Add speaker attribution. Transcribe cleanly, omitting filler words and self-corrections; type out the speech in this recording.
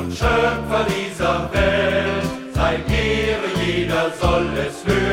Speaker 1: und Schöpfer dieser Welt. Sein Ehre, jeder soll es hören.